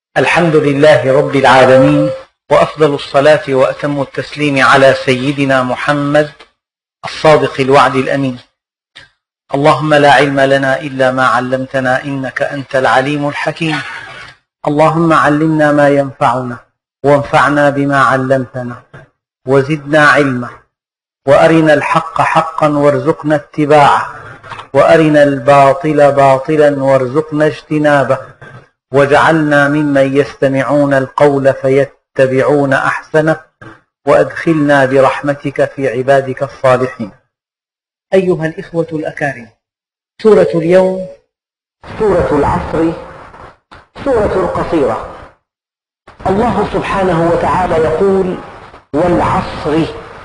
الحمد لله رب العالمين، وأفضل الصلاة وأتم التسليم على سيدنا محمد الصادق الوعد الأمين. اللهم لا علم لنا إلا ما علمتنا إنك أنت العليم الحكيم. اللهم علمنا ما ينفعنا وانفعنا بما علمتنا وزدنا علما، وأرنا الحق حقا وارزقنا اتباعه، وأرنا الباطل باطلا وارزقنا اجتنابه، واجعلنا ممن يستمعون القول فيتبعون أحسنه، وأدخلنا برحمتك في عبادك الصالحين. أيها الإخوة الأكارم، سورة اليوم سورة العصر، سورة قصيرة. الله سبحانه وتعالى يقول: والعصر،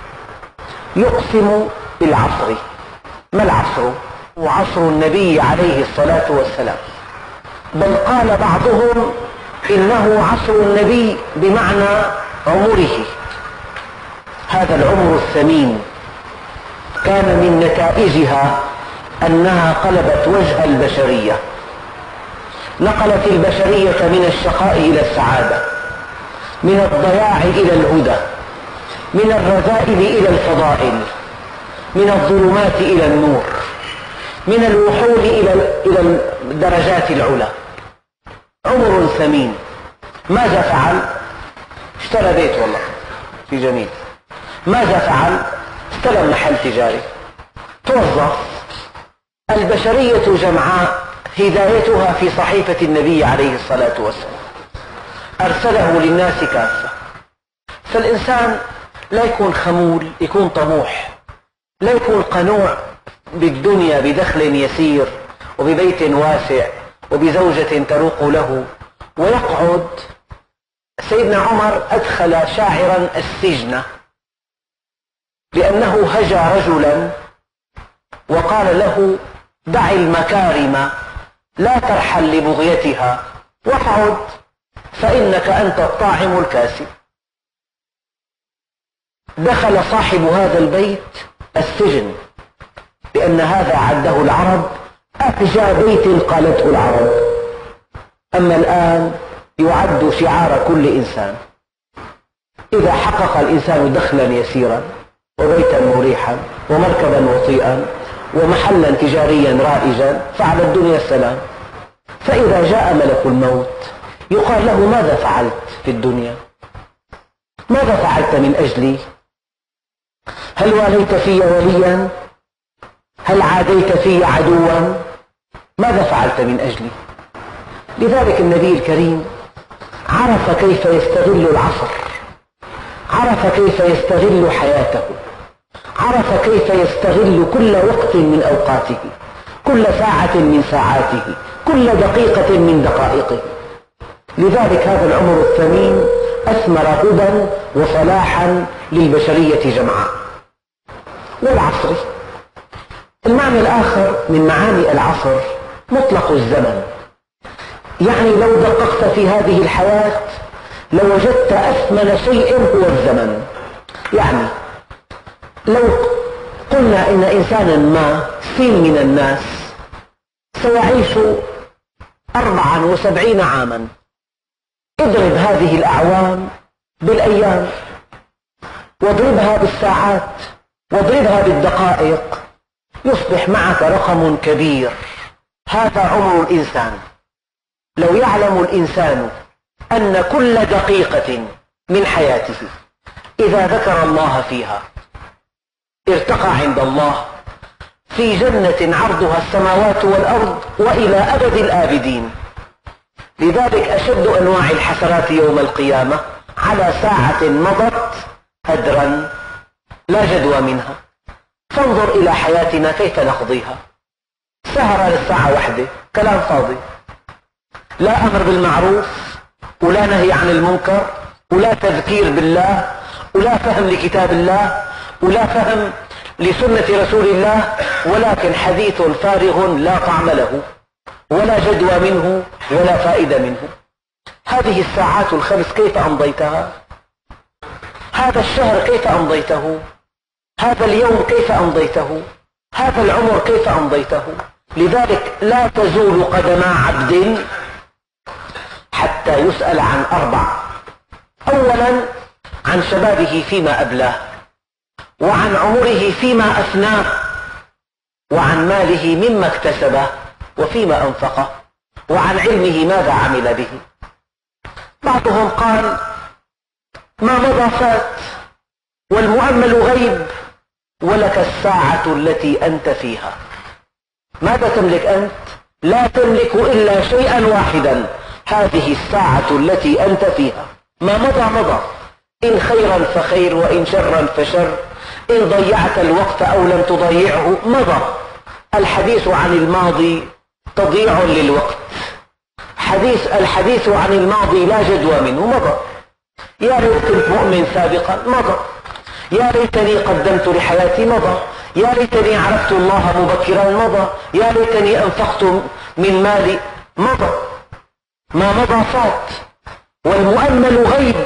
يقسم بالعصر. ما العصر؟ هو عصر النبي عليه الصلاة والسلام، بل قال بعضهم إنه عصر النبي بمعنى عمره. هذا العمر الثمين كان من نتائجها أنها قلبت وجه البشرية، نقلت البشرية من الشقاء إلى السعادة، من الضياع إلى الهدى، من الرذائل إلى الفضائل، من الظلمات إلى النور، من الوحول إلى الدرجات العلى. عمر ثمين. ماذا فعل؟ اشترى بيت، والله في جميل. ماذا فعل؟ استلم محل تجاري، توظف. البشرية جمعاء هدايتها في صحيفة النبي عليه الصلاة والسلام، أرسله للناس كافة. فالإنسان لا يكون خمول، يكون طموح، لا يكون قنوع بالدنيا بدخل يسير وببيت واسع وبزوجة تروق له ويقعد. سيدنا عمر أدخل شاعرا السجن لأنه هجى رجلا وقال له: دع المكارم لا ترحل لبغيتها، واقعد فإنك أنت الطاعم الكاسي. دخل صاحب هذا البيت السجن لأن هذا عده العرب أفجى بيت قالته العرب. أما الآن يعد شعار كل إنسان. إذا حقق الإنسان دخلا يسيرا وبيتا مريحا ومركبا وطيئا ومحلا تجاريا رائجا فعلى الدنيا السلام. فإذا جاء ملك الموت يقال له: ماذا فعلت في الدنيا؟ ماذا فعلت من أجلي؟ هل واليت في وليا؟ هل عاديت في عدوا؟ ماذا فعلت من أجلي؟ لذلك النبي الكريم عرف كيف يستغل العصر، عرف كيف يستغل حياته، عرف كيف يستغل كل وقت من أوقاته، كل ساعة من ساعاته، كل دقيقة من دقائقه. لذلك هذا العمر الثمين أثمر هدى وصلاحا للبشرية جمعاء. والعصر، المعنى الآخر من معاني العصر مطلق الزمن. يعني لو دققت في هذه الحياة لوجدت أثمن شيء هو الزمن. يعني لو قلنا إن إنسانا ما سين من الناس سيعيش 74 عاما، اضرب هذه الأعوام بالأيام، واضربها بالساعات، واضربها بالدقائق، يصبح معك رقم كبير. هذا عمر الإنسان. لو يعلم الإنسان أن كل دقيقة من حياته إذا ذكر الله فيها ارتقى عند الله في جنة عرضها السماوات والأرض وإلى أبد الآبدين. لذلك أشد أنواع الحسرات يوم القيامة على ساعة مضت هدرا لا جدوى منها. فانظر إلى حياتنا كيف نقضيها. سهرة للساعة 1، كلام فاضي، لا أمر بالمعروف ولا نهي عن المنكر ولا تذكير بالله ولا فهم لكتاب الله ولا فهم لسنة رسول الله، ولكن حديث فارغ لا طعم له ولا جدوى منه ولا فائدة منه. هذه الساعات الخمس كيف أمضيتها؟ هذا الشهر كيف أمضيته؟ هذا اليوم كيف أمضيته؟ هذا العمر كيف أمضيته؟ لذلك لا تزول قدم عبد حتى تعالى يسأل عن 4. أولا عن شبابه فيما أبلاه، وعن عمره فيما أفناه، وعن ماله مما اكتسبه وفيما أنفقه، وعن علمه ماذا عمل به. بعضهم قال ما مضى فات، والمؤمل غيب، ولك الساعة التي أنت فيها. ماذا تملك أنت؟ لا تملك إلا شيئا واحدا، هذه الساعة التي أنت فيها. ما مضى مضى، إن خيرا فخير وإن شرا فشر، إن ضيعت الوقت أو لم تضيعه مضى. الحديث عن الماضي تضييع للوقت، الحديث عن الماضي لا جدوى منه، مضى. يا ريت كنت مؤمن سابقا، مضى. يا ليتني قدمت لحياتي، مضى. يا ليتني عرفت الله مبكرا، مضى. يا ليتني أنفقت من مالي، مضى. ما مضى فات، والمؤمل غيب.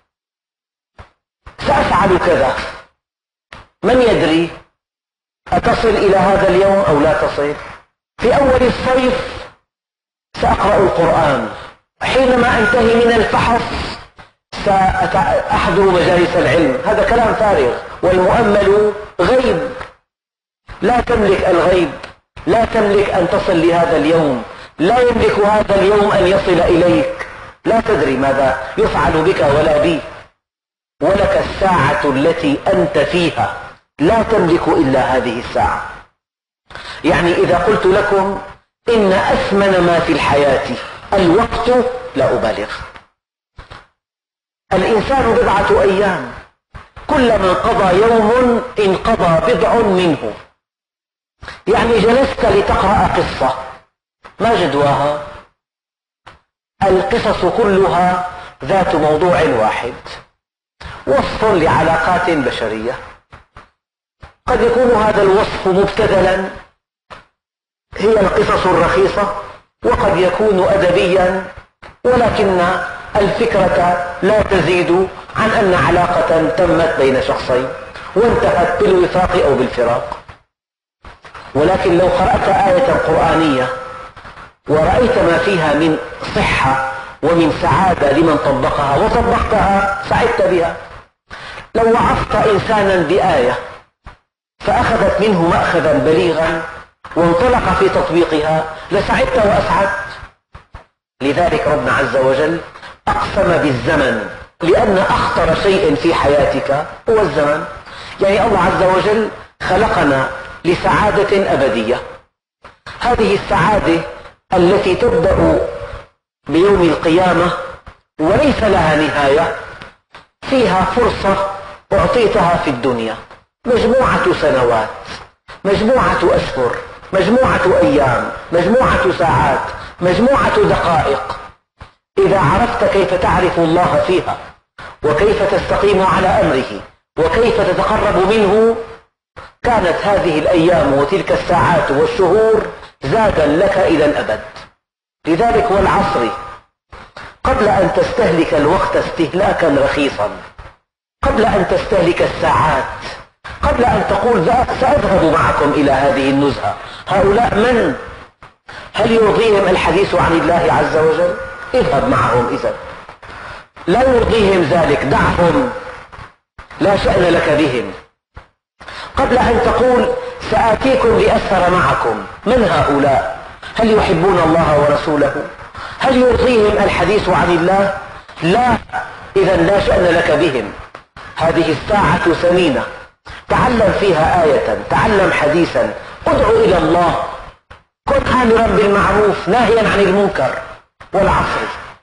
سأفعل كذا، من يدري أتصل إلى هذا اليوم أو لا تصل؟ في أول الصيف سأقرأ القرآن، حينما أنتهي من الفحص سأحضر مجالس العلم. هذا كلام فارغ، والمؤمل غيب. لا تملك الغيب، لا تملك أن تصل لهذا اليوم، لا يملك هذا اليوم أن يصل إليك. لا تدري ماذا يفعل بك ولا بي. ولك الساعة التي أنت فيها، لا تملك إلا هذه الساعة. يعني إذا قلت لكم إن أثمن ما في الحياة الوقت لا أبالغ. الإنسان 4 أيام، كلما انقضى يوم انقضى بضع منه. يعني جلست لتقرأ قصة، ما جدواها؟ القصص كلها ذات موضوع واحد، وصف لعلاقات بشرية. قد يكون هذا الوصف مبتذلا، هي القصص الرخيصة، وقد يكون أدبيا، ولكن الفكرة لا تزيد عن أن علاقة تمت بين شخصين وانتهت بالوفاق أو بالفراق. ولكن لو قرأت آية قرآنية ورأيت ما فيها من صحة ومن سعادة لمن طبقها وطبقتها سعدت بها. لو وعظت إنسانا بآية فأخذت منه مأخذا بليغا وانطلق في تطبيقها لسعدت وأسعدت. لذلك ربنا عز وجل أقسم بالزمن، لأن أخطر شيء في حياتك هو الزمن. يعني الله عز وجل خلقنا لسعادة أبدية. هذه السعادة التي تبدأ بيوم القيامة وليس لها نهاية، فيها فرصة أعطيتها في الدنيا، مجموعة سنوات، مجموعة أشهر، مجموعة أيام، مجموعة ساعات، مجموعة دقائق. إذا عرفت كيف تعرف الله فيها، وكيف تستقيم على أمره، وكيف تتقرب منه، كانت هذه الأيام وتلك الساعات والشهور زادا لك إلى الأبد. لذلك والعصر، قبل أن تستهلك الوقت استهلاكا رخيصا، قبل أن تستهلك الساعات، قبل أن تقول سأذهب معكم إلى هذه النزهة، هؤلاء من؟ هل يرضيهم الحديث عن الله عز وجل؟ اذهب معهم إذن. لا يرضيهم ذلك، دعهم، لا شأن لك بهم. قبل أن تقول سآتيكم لأسهر معكم، من هؤلاء؟ هل يحبون الله ورسوله؟ هل يرضيهم الحديث عن الله؟ لا، إذن لا شأن لك بهم. هذه الساعة ثمينة، تعلم فيها آية، تعلم حديثا، ادع إلى الله، كن آمرا بالمعروف ناهيا عن المنكر. والعصر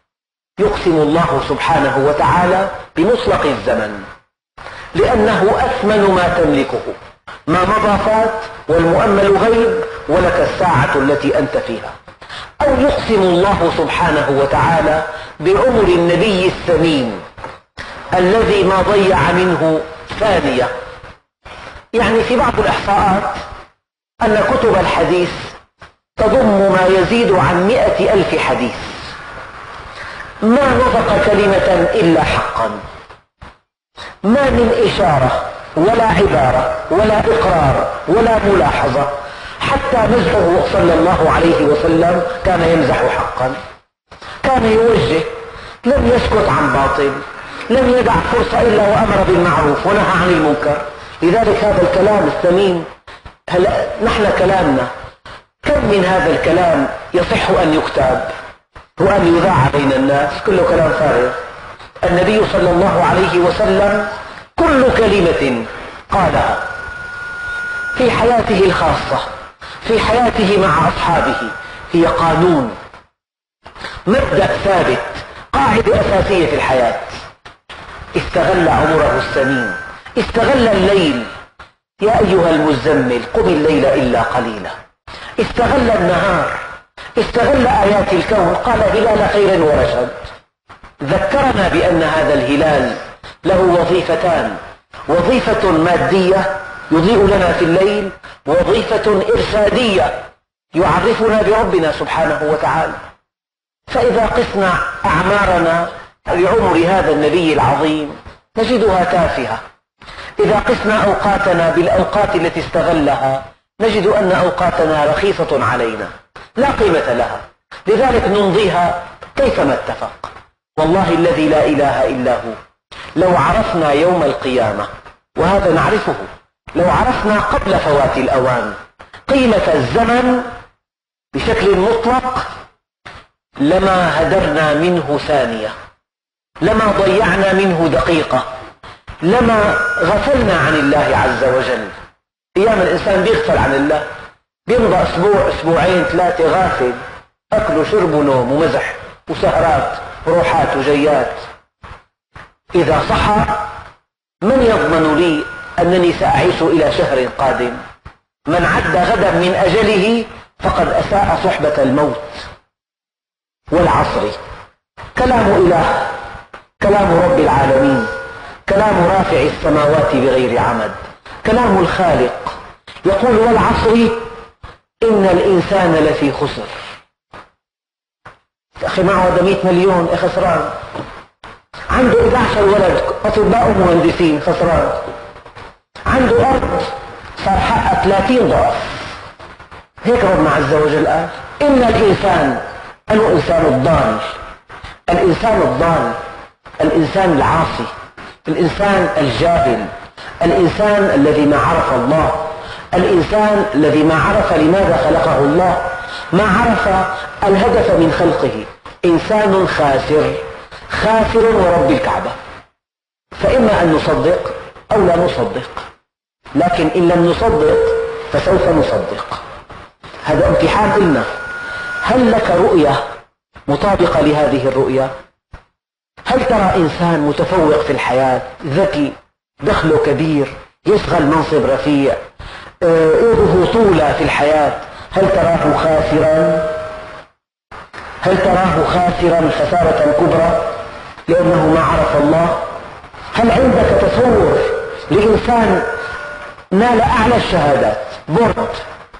يقسم الله سبحانه وتعالى بمطلق الزمن، لأنه أثمن ما تملكه. ما مضى فات، والمؤمل غيب، ولك الساعة التي أنت فيها. أو يقسم الله سبحانه وتعالى بعمر النبي الثمين الذي ما ضيع منه ثانية. يعني في بعض الإحصاءات أن كتب الحديث تضم ما يزيد عن 100,000 حديث، ما نطق كلمة إلا حقا، ما من إشارة ولا عبارة ولا إقرار ولا ملاحظة. حتى مزحه صلى الله عليه وسلم كان يمزح حقا، كان يوجه. لم يسكت عن باطل، لم يدع فرصة إلا وأمر بالمعروف ونهى عن المنكر. لذلك هذا الكلام الثمين، هلا نحن كلامنا كم من هذا الكلام يصح أن يكتب وأن يذاع بين الناس؟ كله كلام فارغ. النبي صلى الله عليه وسلم كل كلمة قالها في حياته الخاصة، في حياته مع أصحابه، هي قانون، مبدأ ثابت، قاعدة أساسية في الحياة. استغل عمره الثمين، استغل الليل، يا أيها المزمل قم الليل إلا قليلا. استغل النهار، استغل آيات الكون، قال هلال خير ورشد. ذكرنا بأن هذا الهلال له وظيفتان، وظيفة مادية يضيء لنا في الليل، وظيفة إرشادية يعرفنا بربنا سبحانه وتعالى. فإذا قسنا أعمارنا بعمر هذا النبي العظيم نجدها تافهة. إذا قسنا أوقاتنا بالأوقات التي استغلها نجد أن أوقاتنا رخيصة علينا لا قيمة لها، لذلك نمضيها كيفما اتفق. والله الذي لا إله إلا هو لو عرفنا يوم القيامة، وهذا نعرفه، لو عرفنا قبل فوات الأوان قيمة الزمن بشكل مطلق لما هدرنا منه ثانية، لما ضيعنا منه دقيقة، لما غفلنا عن الله عز وجل. أيام الإنسان بيغفل عن الله، بيمضى أسبوع أسبوعين ثلاثة غافل، أكل وشرب ونوم ومزح وسهرات وروحات وجيات. إذا صحى من يضمن لي أنني سأعيش إلى شهر قادم؟ من عد غدا من أجله فقد أساء صحبة الموت. والعصر كلام إله، كلام رب العالمين، كلام رافع السماوات بغير عمد، كلام الخالق. يقول والعصر إن الإنسان لفي خسر. أخي معه 100 مليون خسران، عنده 11 ولد أطباء ومهندسين خسران، عنده أرض صار حقها 30 ضعف. هيك ربنا عز وجل قال إن الإنسان، أنه إنسان الضال، الإنسان الضال، الإنسان العاصي، الإنسان الجاهل، الإنسان الذي ما عرف الله، الإنسان الذي ما عرف لماذا خلقه الله، ما عرف الهدف من خلقه. إنسان خاسر، خاسر ورب الكعبة. فإما أن نصدق أو لا نصدق، لكن إن لم نصدق فسوف نصدق. هذا امتحان لنا. هل لك رؤية مطابقة لهذه الرؤية؟ هل ترى إنسان متفوق في الحياة، ذكي، دخله كبير، يشغل منصب رفيع، يده طولة في الحياة، هل تراه خاسرا؟ هل تراه خاسرا خسارة كبرى لأنه ما عرف الله؟ هل عندك تصور لإنسان نال أعلى الشهادات بورد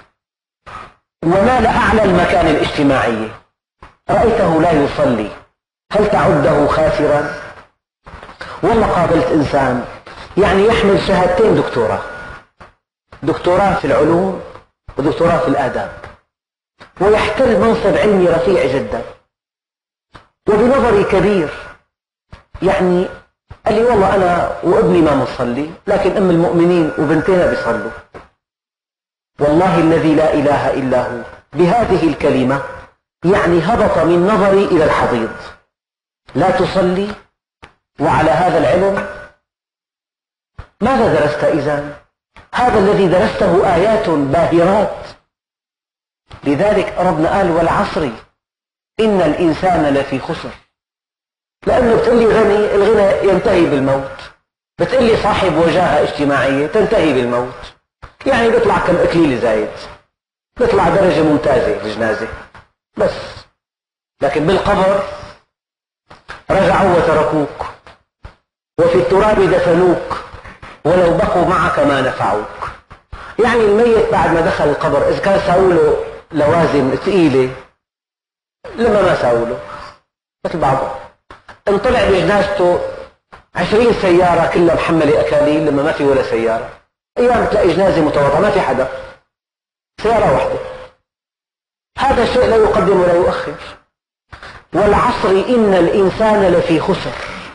ونال أعلى المكان الاجتماعي، رأيته لا يصلي، هل تعده خاسرا؟ والله قابلت إنسان يعني يحمل شهادتين دكتوراه في العلوم ودكتوراه في الآداب، ويحتل منصب علمي رفيع جدا، وبنظري كبير. يعني قال لي والله أنا وابني ما بنصلي، لكن أم المؤمنين وبنتنا بيصلوا. والله الذي لا إله إلا هو بهذه الكلمة يعني هبط من نظري إلى الحضيض. لا تصلي وعلى هذا العلم؟ ماذا درست إذن؟ هذا الذي درسته آيات باهرات. لذلك ربنا قال والعصر إن الإنسان لفي خسر. لأنه بتقول لي غني، الغنى ينتهي بالموت. بتقول لي صاحب وجاهة اجتماعية تنتهي بالموت. يعني بيطلع كم إكليل زايد، بيطلع درجة ممتازة بجنازة بس، لكن بالقبر رجعوا وتركوك، وفي التراب دفنوك، ولو بقوا معك ما نفعوك. يعني الميت بعد ما دخل القبر إذا كان ساووا له لوازم ثقيلة لما ما ساووا له مثل بعضه، ان طلع بجنازته 20 سيارة كلها محملة أكاليل لما ما في ولا سيارة. أيام تلاقي جنازة متواضعة ما في حدا، سيارة واحدة. هذا الشيء لا يقدم ولا يؤخر. والعصر إن الإنسان لفي خسر.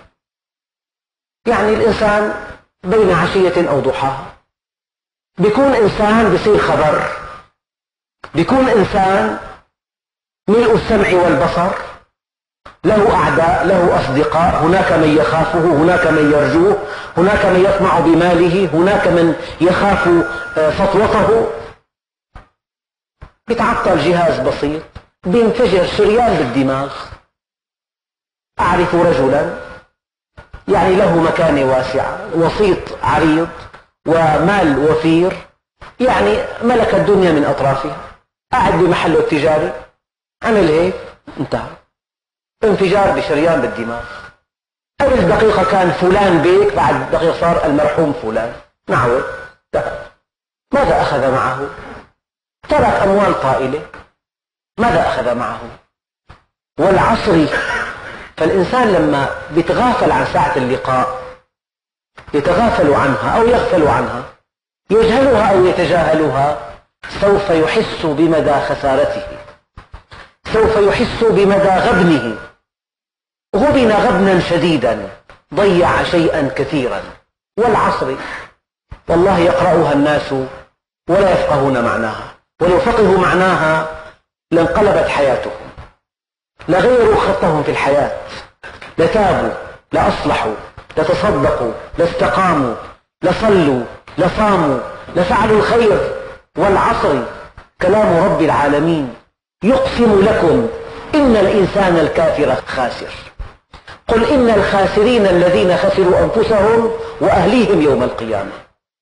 يعني الإنسان بين عشية أو ضحاها بيكون إنسان بصير خبر، بيكون إنسان ملء السمع والبصر، له أعداء، له أصدقاء، هناك من يخافه، هناك من يرجوه، هناك من يطمع بماله، هناك من يخاف سطوته. بيتعطل جهاز بسيط بينفجر شريان بالدماغ. أعرف رجلا يعني له مكانة واسعة، وسيط عريض، ومال وفير، يعني ملك الدنيا من أطرافها، قاعد بمحله التجاري عمل هيك انتهى، انفجار بشريان بالدماغ. قبل دقيقة كان فلان بيك، بعد دقيقة صار المرحوم فلان، نعوه انتهى. ماذا أخذ معه؟ ترك أموال طائلة، ماذا أخذ معه؟ والعصر. فالإنسان لما بيتغافل عن ساعة اللقاء، يتغافل عنها أو يغفل عنها، يجهلها أو يتجاهلها، سوف يحس بمدى خسارته، سوف يحس بمدى غبنه. غبن غبنا شديدا، ضيع شيئا كثيرا. والعصر والله يقرأها الناس ولا يفقهون معناها، ولو فقهوا معناها لانقلبت حياتهم، لغيروا خطهم في الحياة، لتابوا، لأصلحوا، لتصدقوا، لاستقاموا، لصلوا، لصاموا، لفعلوا الخير. والعصر كلام رب العالمين يقسم لكم إن الإنسان الكافر خاسر. قل إن الخاسرين الذين خسروا أنفسهم وأهليهم يوم القيامة.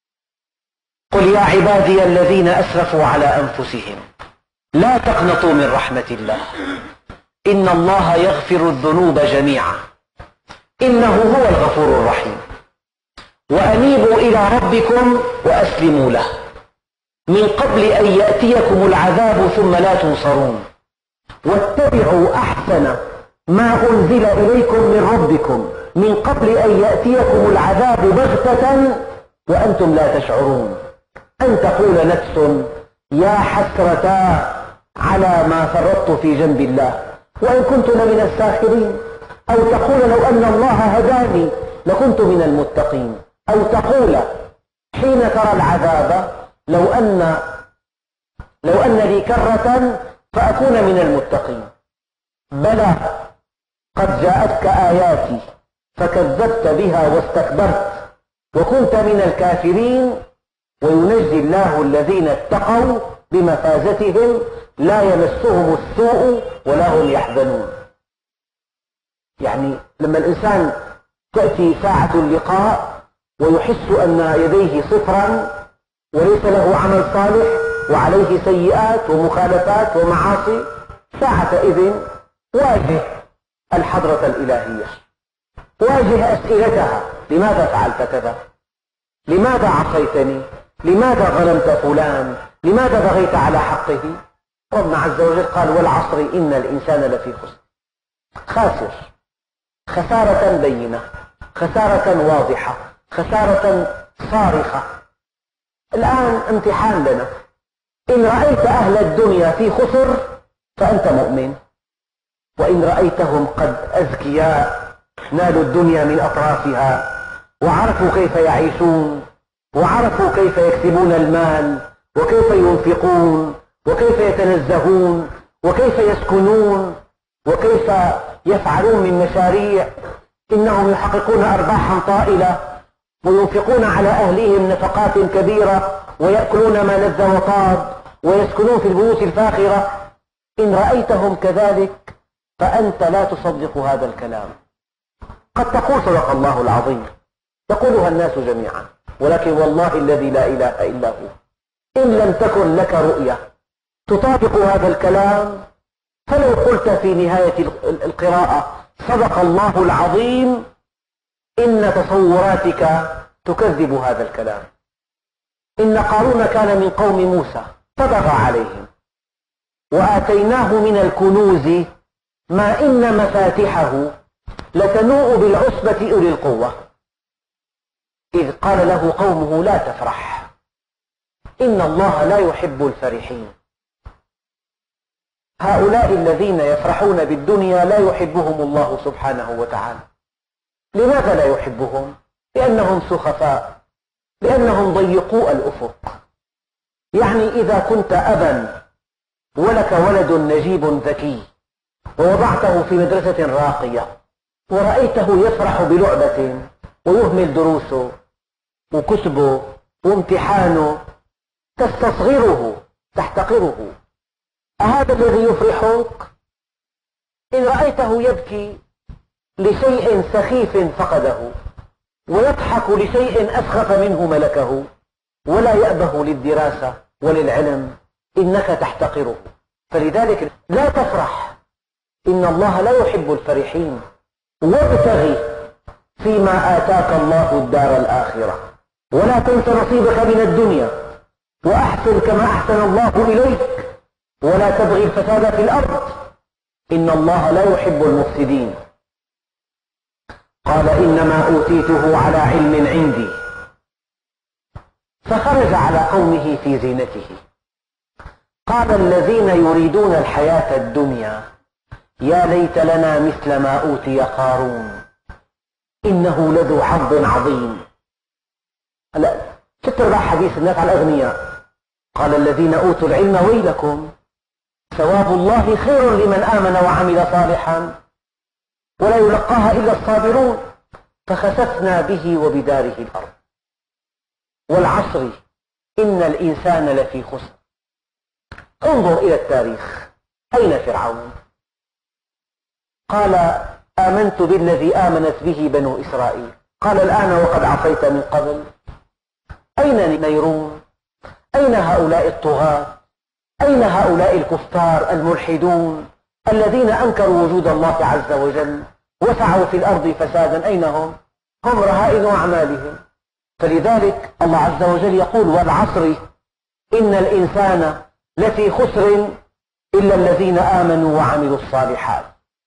قل يا عبادي الذين أسرفوا على أنفسهم لا تقنطوا من رحمة الله إن الله يغفر الذنوب جميعا إنه هو الغفور الرحيم. وأنيبوا إلى ربكم وأسلموا له من قبل أن يأتيكم العذاب ثم لا تنصرون واتبعوا أحسن ما أنزل إليكم من ربكم من قبل أن يأتيكم العذاب بغتة وأنتم لا تشعرون أن تقول نفس يا حسرتا على ما فرطت في جنب الله وإن كنت لمن الساخرين، أو تقول لو أن الله هداني لكنت من المتقين، أو تقول حين ترى العذاب لو أن لي كرة فأكون من المتقين. بلى قد جاءتك آياتي فكذبت بها واستكبرت وكنت من الكافرين وينجي الله الذين اتقوا بمفازتهم لا يمسهم السوء ولا هم يحزنون. يعني لما الإنسان تأتي ساعة اللقاء ويحس أن يديه صفرا وليس له عمل صالح وعليه سيئات ومخالفات ومعاصي، ساعة إذن واجه الحضرة الإلهية، واجه أسئلتها: لماذا فعلت كذا؟ لماذا عصيتني؟ لماذا ظلمت فلان؟ لماذا بغيت على حقه؟ ربنا عز وجل قال: والعصر إن الإنسان لفي خسر. خاسر خسارة بينة، خسارة واضحة، خسارة صارخة. الآن امتحان لنا: إن رأيت أهل الدنيا في خسر فأنت مؤمن، وإن رأيتهم قد أذكياء نالوا الدنيا من أطرافها وعرفوا كيف يعيشون وعرفوا كيف يكسبون المال وكيف ينفقون وكيف يتنزهون وكيف يسكنون وكيف يفعلون من مشاريع، إنهم يحققون أرباحا طائلة وينفقون على أهليهم نفقات كبيرة ويأكلون ما لذ وطاب ويسكنون في البيوت الفاخرة. إن رأيتهم كذلك فأنت لا تصدق هذا الكلام. قد تقول صدق الله العظيم، يقولها الناس جميعا، ولكن والله الذي لا إله إلا هو إن لم تكن لك رؤية تطابق هذا الكلام فلو قلت في نهاية القراءة صدق الله العظيم إن تصوراتك تكذب هذا الكلام. إن قارون كان من قوم موسى فبغى عليهم وآتيناه من الكنوز ما إن مفاتحه لتنوء بالعصبة أولي القوة إذ قال له قومه لا تفرح إن الله لا يحب الفرحين. هؤلاء الذين يفرحون بالدنيا لا يحبهم الله سبحانه وتعالى. لماذا لا يحبهم؟ لأنهم سخفاء، لأنهم ضيقوا الأفق. يعني إذا كنت أبا ولك ولد نجيب ذكي ووضعته في مدرسة راقية ورأيته يفرح بلعبة ويهمل دروسه وكتبه وامتحانه، تستصغره، تحتقره. أهذا الذي يفرحك؟ إن رأيته يبكي لشيء سخيف فقده ويضحك لشيء أسخف منه ملكه ولا يأبه للدراسة وللعلم، إنك تحتقره. فلذلك لا تفرح، إن الله لا يحب الفرحين. وابتغ فيما آتاك الله الدار الآخرة ولا تنس نصيبك من الدنيا وأحسن كما أحسن الله إليك ولا تبغي الفساد في الأرض إن الله لا يحب المفسدين. قال إنما أوتيته على علم عندي. فخرج على قومه في زينته. قال الذين يريدون الحياة الدنيا يا ليت لنا مثل ما أوتي قارون إنه لذو حظ عظيم. هلا ستربع حديث الناس على الأغنياء. قال الذين أوتوا العلم ويلكم ثواب الله خير لمن آمن وعمل صالحا ولا يلقاها إلا الصابرون. فخسفنا به وبداره الأرض. والعصر إن الإنسان لفي خسر. انظر إلى التاريخ، أين فرعون؟ قال آمنت بالذي آمنت به بنو إسرائيل. قال الآن وقد عصيت من قبل. أين نيرون؟ أين هؤلاء الطغاة؟ أين هؤلاء الكفار الملحدون الذين أنكروا وجود الله عز وجل وسعوا في الأرض فسادا؟ أين هم؟ هم رهائن أعمالهم. فلذلك الله عز وجل يقول والعصر إن الإنسان لفي خسر إلا الذين آمنوا وعملوا الصالحات.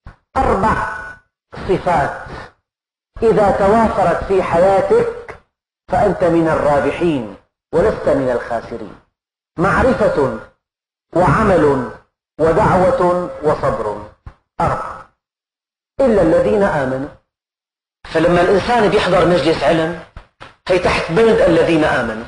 4 صفات إذا توافرت في حياتك فأنت من الرابحين ولست من الخاسرين. معرفة وعمل ودعوة وصبر. 4 إلا الذين آمنوا. فلما الإنسان بيحضر مجلس علم هي تحت بند الذين آمنوا.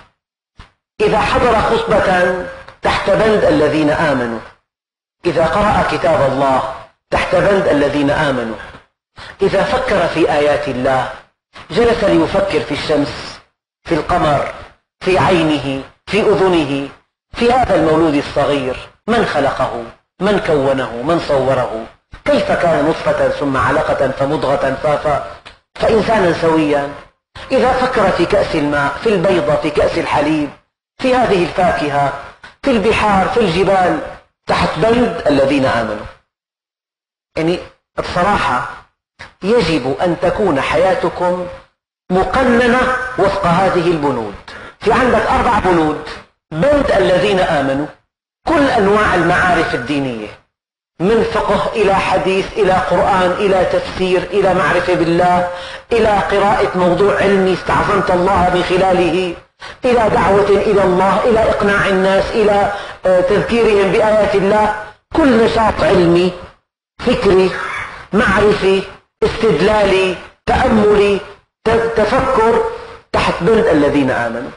إذا حضر خطبة تحت بند الذين آمنوا. إذا قرأ كتاب الله تحت بند الذين آمنوا. إذا فكر في آيات الله جلس ليفكر في الشمس، في القمر، في عينه، في أذنه، في هذا المولود الصغير، من خلقه، من كونه، من صوره، كيف كان نطفة ثم علقة فمضغة فإنسانا سويا. إذا فكر في كأس الماء، في البيضة، في كأس الحليب، في هذه الفاكهة، في البحار، في الجبال، تحت بند الذين آمنوا. يعني بصراحة يجب أن تكون حياتكم مقننة وفق هذه البنود. في عندك 4 بنود. بند الذين آمنوا كل أنواع المعارف الدينية، من فقه إلى حديث إلى قرآن إلى تفسير إلى معرفة بالله إلى قراءة موضوع علمي استعظمت الله من خلاله إلى دعوة إلى الله إلى إقناع الناس إلى تذكيرهم بآيات الله. كل نشاط علمي فكري معرفي استدلالي تأملي تفكر تحت بند الذين آمنوا.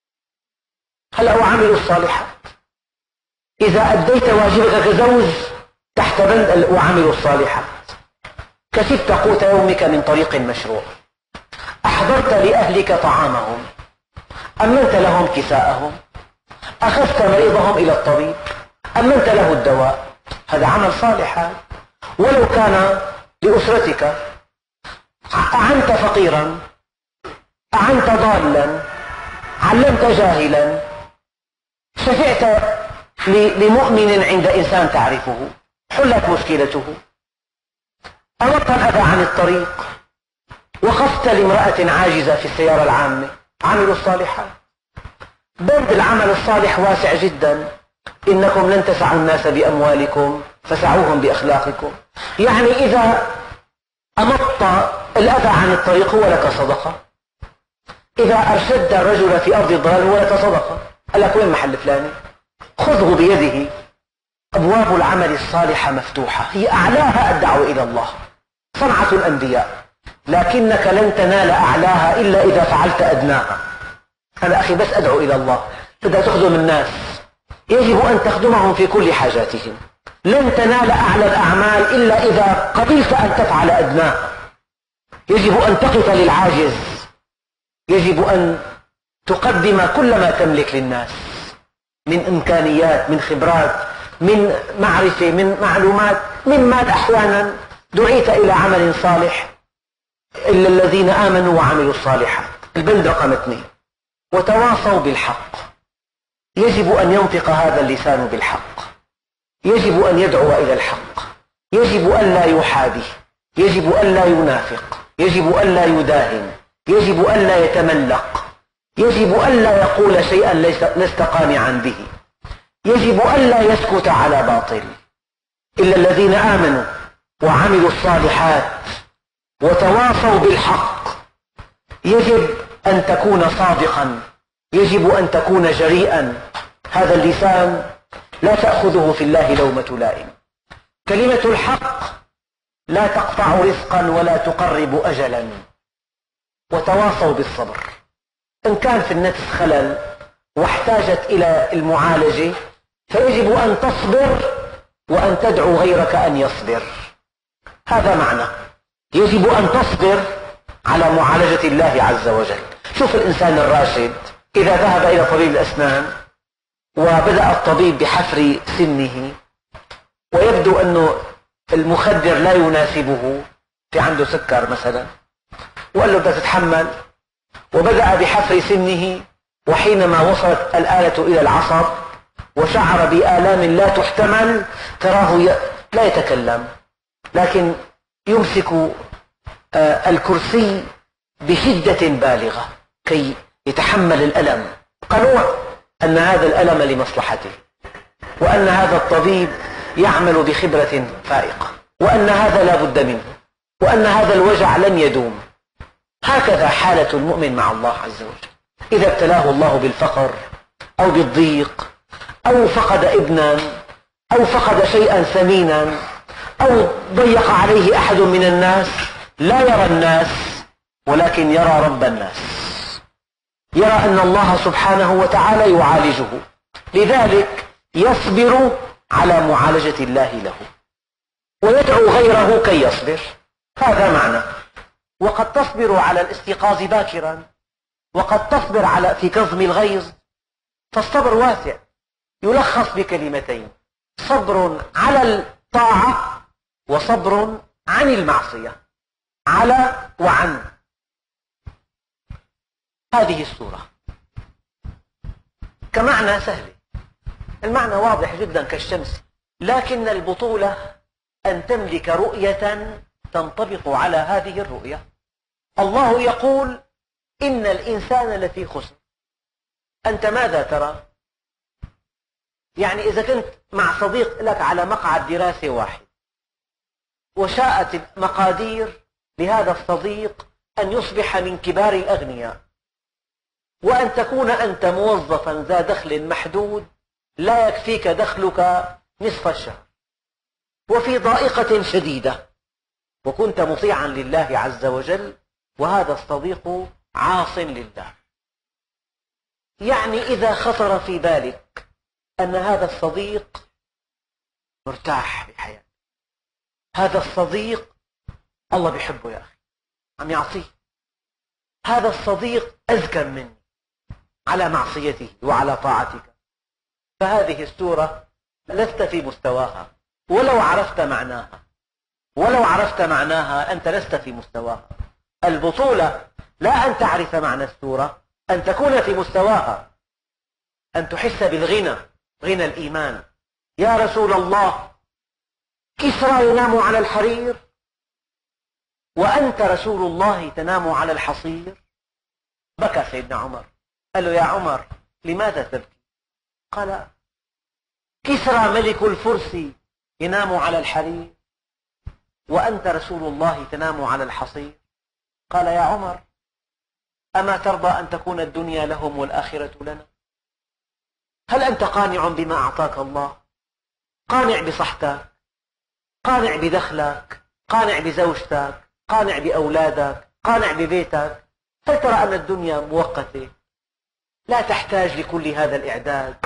هلأ وعملوا الصالحات. إذا أديت واجبك كزوج تحت بند وعملوا الصالحات. كسبت قوت يومك من طريق مشروع. أحضرت لأهلك طعامهم. أمنت لهم كساءهم. أخذت مريضهم إلى الطبيب. أمنت له الدواء. هذا عمل صالح. ولو كان لأسرتك. أعنت فقيرا، أعنت ضالا، علمت جاهلا، شفعت لمؤمن عند إنسان تعرفه، حلت مشكلته، أمرت الأذى عن الطريق، وقفت لامرأة عاجزة في السيارة العامة. عملوا الصالحات. بند العمل الصالح واسع جدا. إنكم لن تسعوا الناس بأموالكم فسعوهم بأخلاقكم. يعني إذا أمطت الأذى عن الطريق هو لك صدقة. إذا أرشدت الرجل في أرض الضلال هو لك صدقة. قال لك وين محل فلاني؟ خذه بيده أبواب العمل الصالح مفتوحة، هي أعلاها الدعوة إلى الله، صنعة الأنبياء، لكنك لن تنال أعلاها إلا إذا فعلت أدناها. أنا أخي بس أدعو إلى الله، بدها تخدم الناس، يجب أن تخدمهم في كل حاجاتهم. لن تنال أعلى الأعمال إلا إذا قبلت أن تفعل أدناها. يجب أن تقف للعاجز، يجب أن تقدم كل ما تملك للناس من إمكانيات، من خبرات، من معرفة، من معلومات، من مال. أحيانا دعيت إلى عمل صالح، إلا الذين آمنوا وعملوا الصالحات. البند رقم 2: وتواصوا بالحق. يجب أن ينطق هذا اللسان بالحق، يجب أن يدعو إلى الحق، يجب أن لا يحابي، يجب أن لا ينافق، يجب أن لا يداهن، يجب أن لا يتملق، يجب أن لا يقول شيئا لست قانعا به، يجب أن لا يسكت على باطل. إلا الذين آمنوا وعملوا الصالحات وتواصوا بالحق. يجب أن تكون صادقا، يجب أن تكون جريئا. هذا اللسان لا تأخذه في الله لومة لائم. كلمة الحق لا تقطع رزقا ولا تقرب أجلا. وتواصوا بالصبر. إن كان في النفس خلل واحتاجت إلى المعالجة فيجب أن تصبر وأن تدعو غيرك أن يصبر. هذا معنى يجب أن تصبر على معالجة الله عز وجل. شوف الإنسان الراشد إذا ذهب إلى طبيب الأسنان وبدأ الطبيب بحفر سنه ويبدو أنه المخدر لا يناسبه، في عنده سكر مثلا، وقال له بدك تتحمل، وبدأ بحفر سنه، وحينما وصلت الآلة إلى العصب وشعر بآلام لا تحتمل تراه لا يتكلم، لكن يمسك الكرسي بشدة بالغة كي يتحمل الألم، قنوع أن هذا الألم لمصلحته، وأن هذا الطبيب يعمل بخبرة فائقة، وأن هذا لا بد منه، وأن هذا الوجع لن يدوم. هكذا حالة المؤمن مع الله عز وجل. إذا ابتلاه الله بالفقر أو بالضيق أو فقد ابنا أو فقد شيئا ثمينا أو ضيق عليه أحد من الناس، لا يرى الناس ولكن يرى رب الناس، يرى أن الله سبحانه وتعالى يعالجه، لذلك يصبر على معالجة الله له ويدعو غيره كي يصبر. هذا معنى. وقد تصبر على الاستيقاظ باكرا، وقد تصبر في كظم الغيظ. فالصبر واسع، يلخص بكلمتين: صبر على الطاعة وصبر عن المعصية. على وعن. هذه السورة كمعنى سهل، المعنى واضح جدا كالشمس، لكن البطولة أن تملك رؤية تنطبق على هذه الرؤية. الله يقول: إن الإنسان لفي خسر. أنت ماذا ترى؟ يعني إذا كنت مع صديق لك على مقعد دراسة واحد، وشاءت المقادير لهذا الصديق أن يصبح من كبار الأغنياء، وأن تكون أنت موظفا ذا دخل محدود لا يكفيك دخلك نصف الشهر، وفي ضائقة شديدة، وكنت مطيعا لله عز وجل، وهذا الصديق عاص لله. يعني إذا خطر في بالك أن هذا الصديق مرتاح في حياته، هذا الصديق الله بيحبه يا أخي، عم يعصيه، هذا الصديق أذكى مني على معصيته وعلى طاعتك، فهذه السورة لست في مستواها، ولو عرفت معناها، ولو عرفت معناها أنت لست في مستواها. البطولة لا أن تعرف معنى السورة، أن تكون في مستواها، أن تحس بالغنى، غنى الإيمان. يا رسول الله، كسرى ينام على الحرير وأنت رسول الله تنام على الحصير. بكى سيدنا عمر، قال له: يا عمر لماذا تبكي؟ قال: كسرى ملك الفرس ينام على الحرير وأنت رسول الله تنام على الحصير. قال: يا عمر أما ترضى أن تكون الدنيا لهم والآخرة لنا؟ هل أنت قانع بما أعطاك الله؟ قانع بصحتك، قانع بدخلك، قانع بزوجتك، قانع بأولادك، قانع ببيتك. هل ترى أن الدنيا مؤقتة لا تحتاج لكل هذا الإعداد؟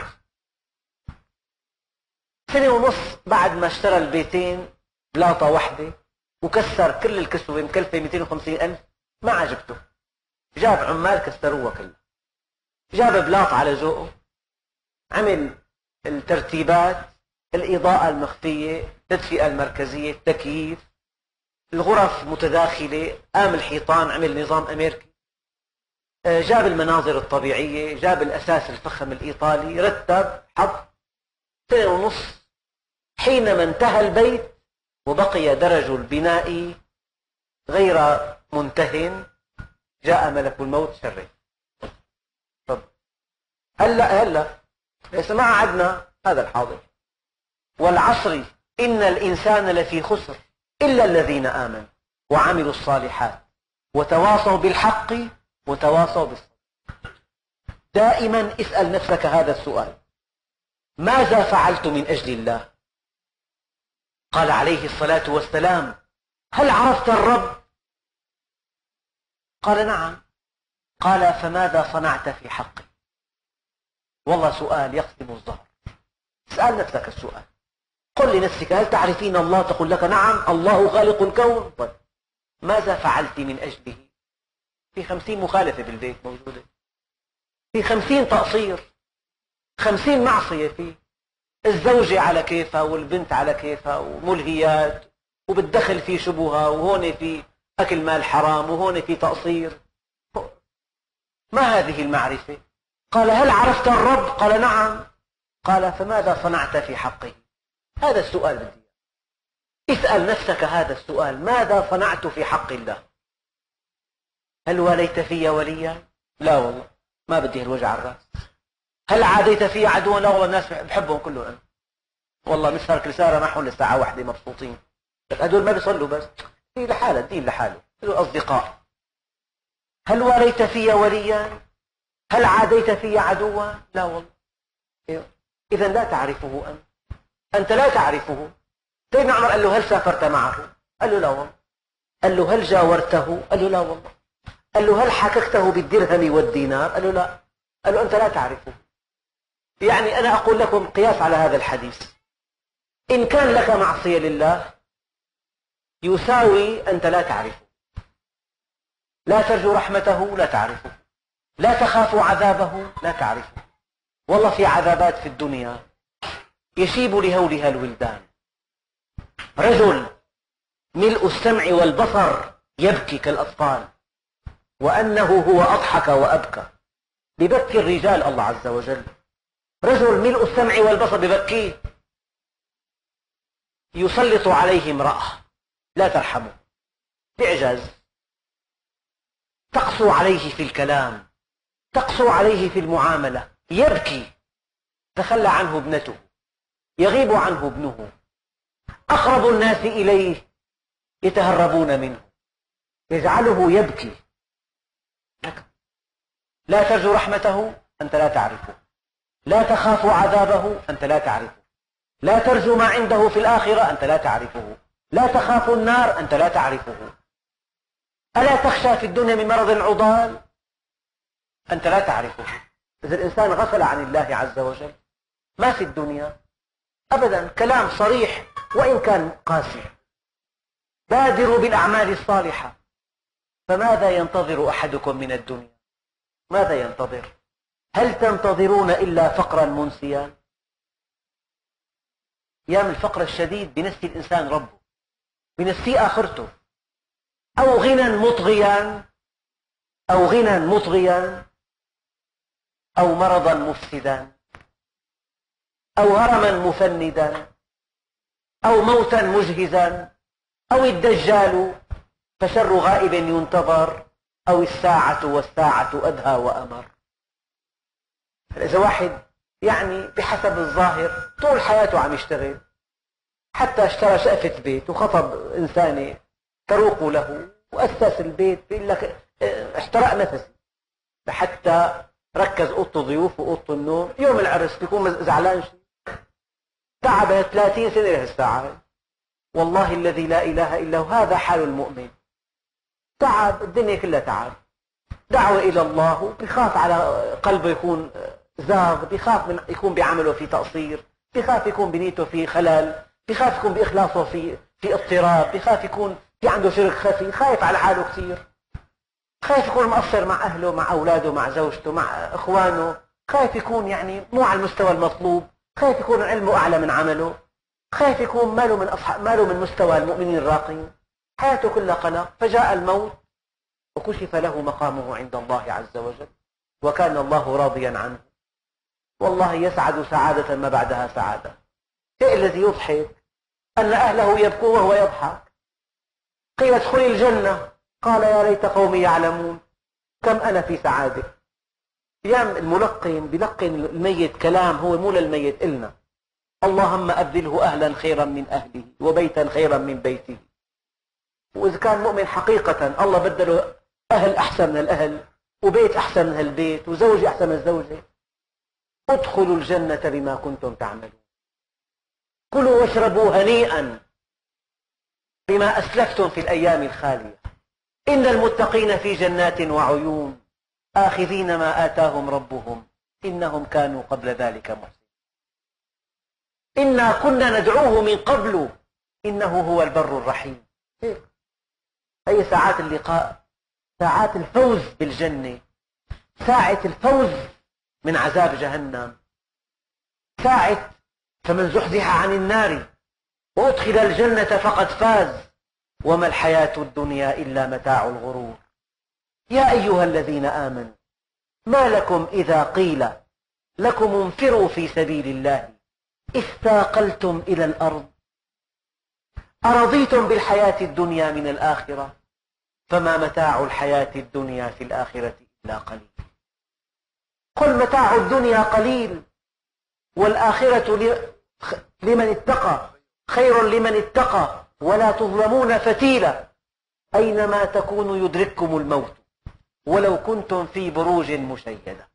سنة ونص بعد ما اشترى البيتين بلاطة واحدة وكسر كل الكسوة مكلفة 250,000، ما عجبته، جاب عمال كسروها كلها، جاب بلاط على ذوقه، عمل الترتيبات، الإضاءة المخفية، التدفئة المركزية، التكييف، الغرف متداخلة، قام الحيطان، عمل نظام أمريكي، جاب المناظر الطبيعية، جاب الأساس الفخم الإيطالي، رتب، حط. سنة ونص حينما انتهى البيت وبقي درج البناء غير منتهٍ جاء ملك الموت شرف. طب هلا ليس ما عدنا هذا الحاضر. والعصر إن الإنسان لفي خسر إلا الذين آمنوا وعملوا الصالحات وتواصوا بالحق وتواصوا بالصبر. دائما اسأل نفسك هذا السؤال: ماذا فعلت من أجل الله؟ قال عليه الصلاة والسلام: هل عرفت الرب؟ قال: نعم. قال: فماذا صنعت في حقه؟ والله سؤال يقسم الظهر. اسأل نفسك السؤال، قل لنفسك: هل تعرفين الله؟ تقول لك: نعم، الله خالق الكون. طيب ماذا فعلت من أجله؟ في 50 مخالفة بالبيت موجودة، في 50 تقصير، 50 معصية فيه، الزوجة على كيفها والبنت على كيفها وملهيات، وبالدخل في شبهة، وهون في أكل مال حرام، وهون في تقصير. ما هذه المعرفة؟ قال: هل عرفت الرب؟ قال: نعم. قال: فماذا صنعت في حقه؟ هذا السؤال بدي اسأل نفسك هذا السؤال: ماذا صنعت في حق الله؟ هل وليت في وليا؟ لا والله، ما بدي هالوجع الراس. هل عاديت في عدوا؟ لا والله، الناس بحبهم كلهم أنا. والله مسهر كل ساعة معهم للساعة 1 مبسوطين. هدول ما بيصلوا، بس في لحاله الدين لحاله، هدول أصدقاء. هل وليت في وليا؟ هل عاديت في عدوا؟ لا والله. إذا لا تعرفه أنت لا تعرفه. سيدنا عمر قال له: هل سافرت معه؟ قال له: لا والله. قال له: هل جاورته؟ قال له: لا والله. قال له: هل حككته بالدرهم والدينار؟ قال له: لا. قال له: أنت لا تعرفه. يعني أنا أقول لكم قياس على هذا الحديث: إن كان لك معصية لله يساوي أنت لا تعرفه، لا ترجو رحمته، لا تعرفه، لا تخاف عذابه، لا تعرفه. والله في عذابات في الدنيا يشيب لهولها الولدان. رجل ملء السمع والبصر يبكي كالأطفال، وأنه هو أضحك وأبكى. ببكي الرجال الله عز وجل. رجل ملء السمع والبصر ببكيه، يسلط عليه امرأة لا ترحمه بإعجاز، تقسو عليه في الكلام، تقسو عليه في المعاملة، يبكي. تخلى عنه ابنته، يغيب عنه ابنه، أقرب الناس إليه يتهربون منه، يجعله يبكي. لا ترجو رحمته، أنت لا تعرفه. لا تخاف عذابه، أنت لا تعرفه. لا ترجو ما عنده في الآخرة، أنت لا تعرفه. لا تخاف النار، أنت لا تعرفه. ألا تخشى في الدنيا من مرض عضال؟ أنت لا تعرفه. إذا الإنسان غفل عن الله عز وجل ما في الدنيا أبدا. كلام صريح وإن كان قاسي: بادروا بالأعمال الصالحة. فماذا ينتظر أحدكم من الدنيا؟ ماذا ينتظر؟ هل تنتظرون إلا فقرا منسيا؟ أيام الفقر الشديد بنسي الإنسان ربه، بنسي آخرته. أو غنى مطغيا، أو غنى مطغيا، أو مرضا مفسدا، أو هرما مفندا، أو موتا مجهزا، أو الدجال فشر غائب ينتظر، أو الساعة والساعة أدهى وأمر. إذا واحد يعني بحسب الظاهر طول حياته عم يشتغل، حتى اشترى شقفة بيت وخطب إنسانة تروق له وأسس البيت، بيقول لك احترق نفسي، حتى ركز أوضة ضيوف وأوضة النوم. يوم العرس بيكون زعلان شيء. تعب 30 سنة لهالساعة. والله الذي لا إله إلا هو هذا حال المؤمن. تعب الدنيا كلها تعب، دعوة إلى الله، بيخاف على قلبه يكون زاغ، بيخاف من يكون بعمله في تقصير، بيخاف يكون بنيته في خلل، بيخاف يكون بإخلاصه في اضطراب، بيخاف يكون في عنده شرك خفي، خايف على حاله كثير، خايف يكون مقصر مع أهله، مع أولاده، مع زوجته، مع إخوانه، خايف يكون يعني مو على المستوى المطلوب، خايف يكون علمه أعلى من عمله، خايف يكون ماله من مستوى المؤمنين الراقين، حياته كلها قلق. فجاء الموت وكشف له مقامه عند الله عز وجل، وكان الله راضيا عنه. والله يسعد سعادة ما بعدها سعادة. الشيء الذي يضحك أن أهله يبكون وهو يضحك. قيل ادخلي الجنة، قال يا ليت قومي يعلمون كم أنا في سعادة. أيام الملقن بلقن الميت كلام هو مو للميت إلنا: اللهم أبدله أهلا خيرا من أهله، وبيتا خيرا من بيته. وإذا كان مؤمن حقيقة الله بدله أهل أحسن من الأهل، وبيت أحسن من البيت، وزوجة أحسن من الزوجة. ادخلوا الجنة بما كنتم تعملون، كلوا واشربوا هنيئا بما أسلفتم في الأيام الخالية، إن المتقين في جنات وعيون آخذين ما آتاهم ربهم إنهم كانوا قبل ذلك محسنين. إنا كنا ندعوه من قبل إنه هو البر الرحيم. هي ساعات اللقاء، ساعات الفوز بالجنة، ساعة الفوز من عذاب جهنم، ساعة فمن زحزح عن النار وأدخل الجنة فقد فاز وما الحياة الدنيا إلا متاع الغرور. يا أيها الذين آمنوا ما لكم إذا قيل لكم انفروا في سبيل الله اثاقلتم إلى الأرض أرضيتم بالحياة الدنيا من الآخرة فما متاع الحياة الدنيا في الآخرة إلا قليل. قل متاع الدنيا قليل والآخرة لمن اتقى خير لمن اتقى ولا تظلمون فتيلا أينما تكونوا يدرككم الموت ولو كنتم في بروج مشيدة.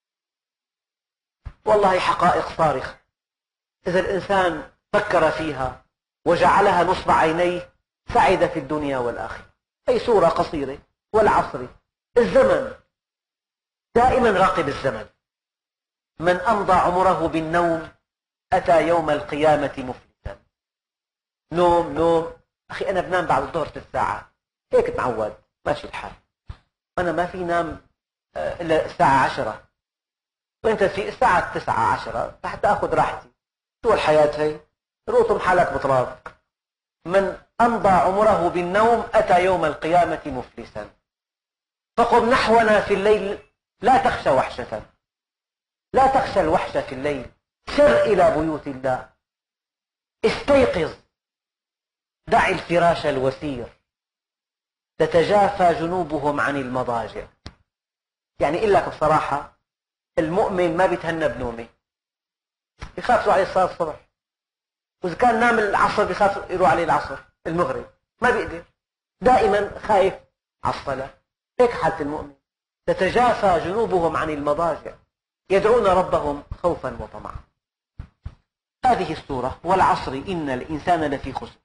والله حقائق صارخة إذا الإنسان فكر فيها وجعلها نصب عينيه سعد في الدنيا والآخرة. أي سورة قصيرة. والعصر، الزمن، دائما راقب الزمن. من أمضى عمره بالنوم أتى يوم القيامة مفلسا. نوم أخي أنا بنام بعد الظهر 3 ساعات هيك معود ماشي الحال، أنا ما في نام إلا الساعة 10 وأنت في الساعة 9-10 حتى أخذ راحتي. شو الحياة هي؟ رؤتم حالك بطراب. من أمضى عمره بالنوم أتى يوم القيامة مفلسا. فقم نحونا في الليل لا تخشى وحشة، لا تخشى الوحشة في الليل، سر إلى بيوت الله، استيقظ، دع الفراش الوسير، تتجافى جنوبهم عن المضاجع. يعني إقول لك بصراحة المؤمن ما بيتهنى بنومه، بيخاف يروح عليه الصلاة الصبح، وإذا كان نام العصر بيخاف يروح عليه العصر المغرب، ما بيقدر، دائما خايف على الصلاة. هيك حالة المؤمن، تتجافى جنوبهم عن المضاجع يدعون ربهم خوفا وطمعا. هذه السورة والعصر إن الإنسان لفي خسر.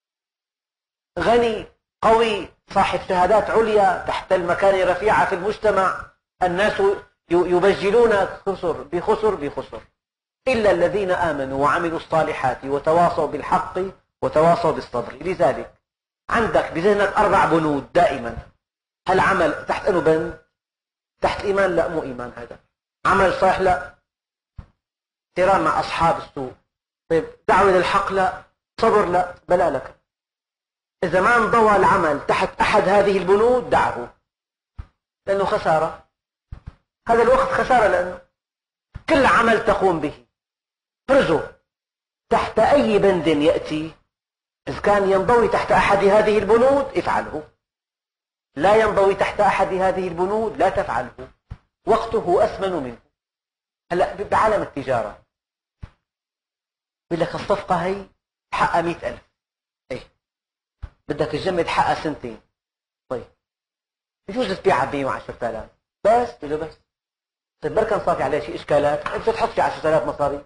غني قوي صاحب شهادات عليا تحت المكانة رفيعة في المجتمع، الناس يبجلون بخسر إلا الذين آمنوا وعملوا الصالحات وتواصوا بالحق وتواصوا بالصبر. لذلك عندك بذهنك 4 بنود دائما. هالعمل تحت أنه بند؟ تحت الإيمان؟ لا، مو إيمان هذا. عمل صالح؟ لا. احترام مع أصحاب السوء؟ طيب دعوة للحق؟ لا. صبر؟ لا. بلا لك. إذا ما انضوى العمل تحت أحد هذه البنود دعه، لأنه خسارة. هذا الوقت خسارة، لأنه كل عمل تقوم به فرزه تحت أي بند يأتي، إذا كان ينضوي تحت أحد هذه البنود افعله، لا ينضوي تحت أحد هذه البنود لا تفعله، وقته أثمن منه. هلأ بعالم التجارة بيقول لك الصفقة هي حقها 100,000، ايه بدك تجمد حقها 2 سنين. طيب بجوز تبيعها ب 110,000 بس. بس طيب بركن صافي عليه شيء إشكالات، أنت تحط في 10,000 مصاري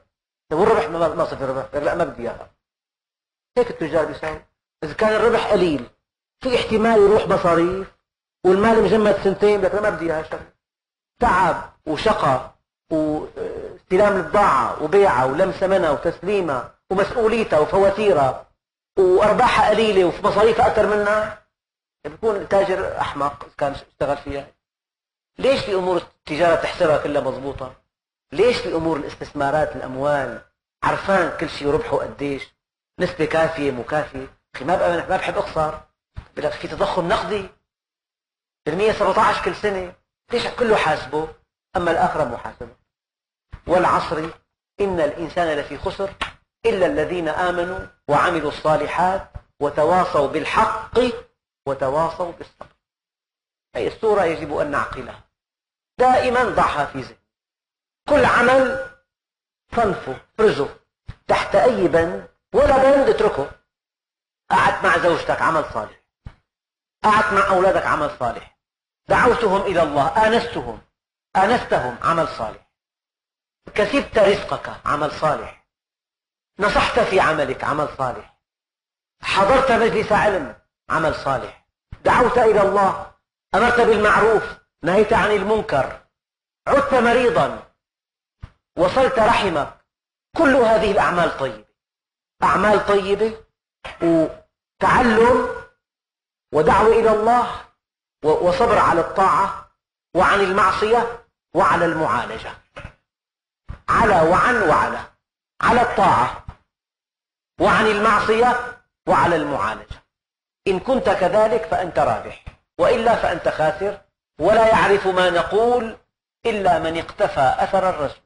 والربح ما صفي ربح، لا ما بدي اياها. هيك التجار بيساوي. اذا كان الربح قليل في احتمال يروح مصاريف والمال مجمد سنتين، لك لا ما بدي اياها شغله. تعب وشقى واستلام البضاعة وبيعها ولم ثمنها وتسليمها ومسؤوليتها وفواتيرها وأرباحها قليلة وفي مصاريفها أكثر منها، بيكون تاجر أحمق إذا كان اشتغل فيها. ليش في أمور التجارة تحسبها كلها مضبوطة؟ ليش في أمور الاستثمارات الأموال عرفان كل شيء ربحه قديش، نسبة كافية مو كافية؟ أخي ما بحب أخسر، بدك في تضخم نقدي بالمية 17 كل سنة، ليش كله حاسبه؟ أما الآخرة محاسبة. والعصر إن الإنسان لفي خسر إلا الذين آمنوا وعملوا الصالحات وتواصوا بالحق وتواصوا بالصبر. هذه السورة يجب أن نعقلها دائما، ضعها في ذهنك. كل عمل صنفه فرزه تحت أي بند، ولا بند اتركه. قعدت مع زوجتك عمل صالح، قعدت مع أولادك عمل صالح، دعوتهم إلى الله آنستهم عمل صالح، كسبت رزقك عمل صالح، نصحت في عملك عمل صالح، حضرت مجلس علم عمل صالح، دعوت إلى الله، أمرت بالمعروف نهيت عن المنكر، عدت مريضا، وصلت رحمك. كل هذه الأعمال طيبة، أعمال طيبة وتعلم ودعوة إلى الله وصبر على الطاعة وعن المعصية وعلى المعالجة. على على الطاعة وعن المعصية وعلى المعالجة. إن كنت كذلك فأنت رابح، وإلا فأنت خاسر. ولا يعرف ما نقول إلا من اقتفى أثر الرسول.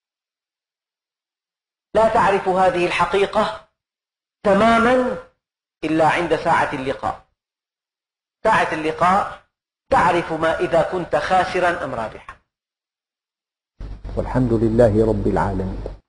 لا تعرف هذه الحقيقة تماما إلا عند ساعة اللقاء. ساعة اللقاء تعرف ما إذا كنت خاسرا أم رابحا. والحمد لله رب العالمين.